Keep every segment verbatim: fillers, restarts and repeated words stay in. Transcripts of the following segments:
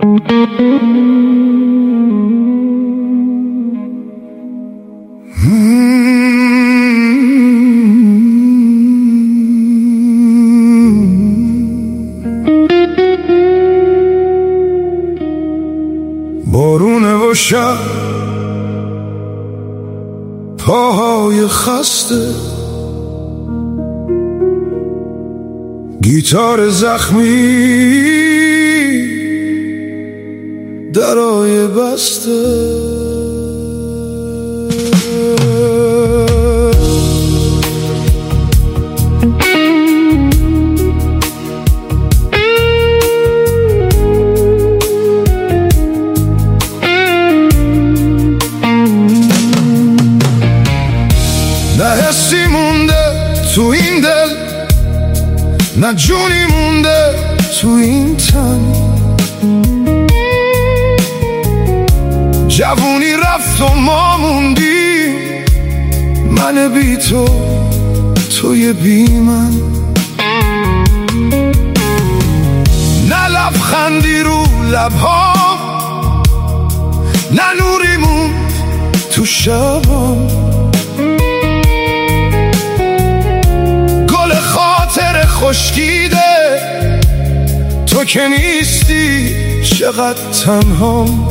بارونه و شب پاهای خسته، گیتار زخمی درای بسته. نه حسی مونده تو این دل، نه جونی مونده تو این تن. جوونی رفت و ما موندیم، من بی تو توی بی من. نه لبخندی رو لبهام، نه نوری موند تو شبام. گل خاطر خشکیده تو که نیستی، چقدر تنهام.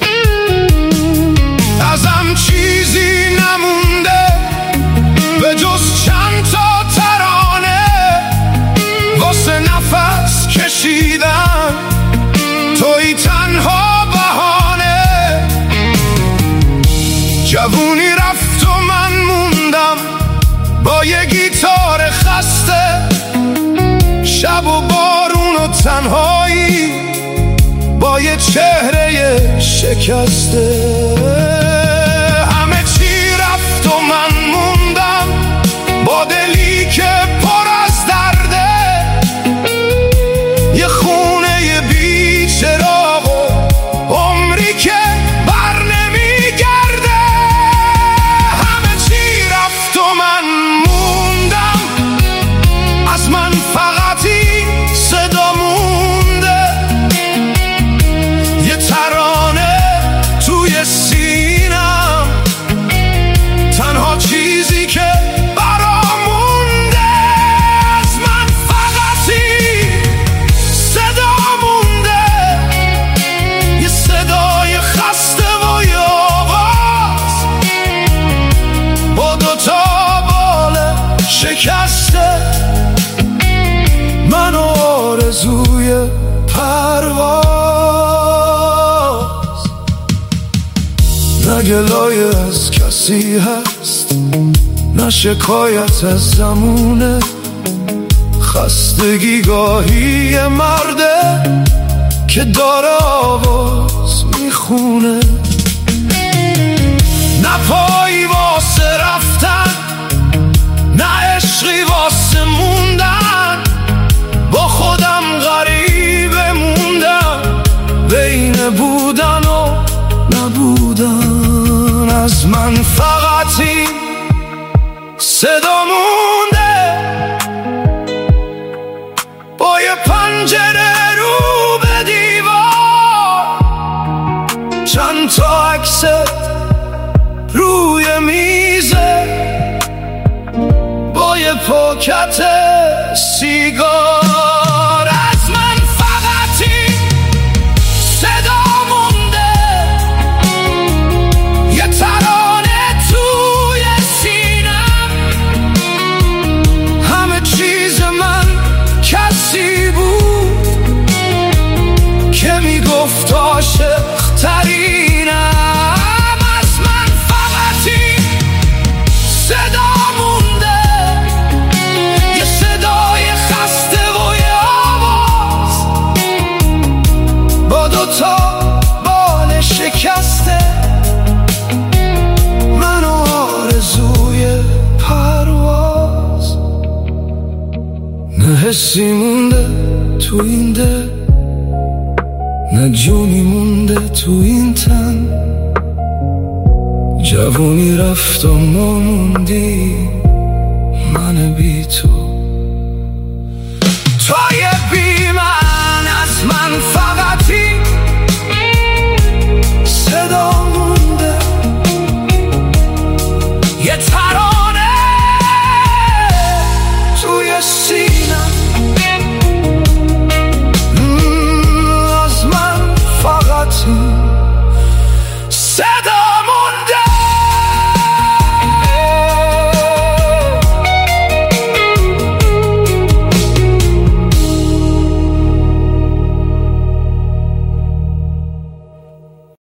ازم چیزی نمونده به جز چند تا ترانه واسه نفس کشیدن، توی تنها بهانه. جوونی رفت و من موندم با یه گیتار خسته، شب و بارون و تنهایی با یه چهره شکسته. همه چی رفت و من موندم با دلی که پر از درده، یه خونه بی چراغ و عمری که بر نمیگرده. همه چی رفت و من موندم، از من فقط این صدا مونده، یه ترانه توی سینم، تنها چیزی که برام مونده. از من فقط این صدا مونده، یه صدای خسته و یه آواز با دوتا بال شکسته. من و آرزوی پرواز، نه گلای از کسی هست، نه شکایت از زمونه. خستگی گاهی مرده که داره آواز میخونه. نه پایی واسه رفتن، نه عشقی واسه موندن. با خودم غریبه موندم بین بودن و نبودن. از من فقط این صدا مونده با یه پنجره رو به دیوار، چند تا عکس روی میزه با یه پاکت سیگار. از من فقط این صدا مونده، یه ترانه توی سینم. همه چیز من کسی بود که میگفت عاشق ترینم. از من فقط این صدا مونده، یه صدای خسته و یه آواز با دوتا بال شکسته. من و آرزوی پرواز، نه حسی مونده تو این دل، نه جونی مونده تو این تن. جوونی رفت و ما موندی، من بی تو.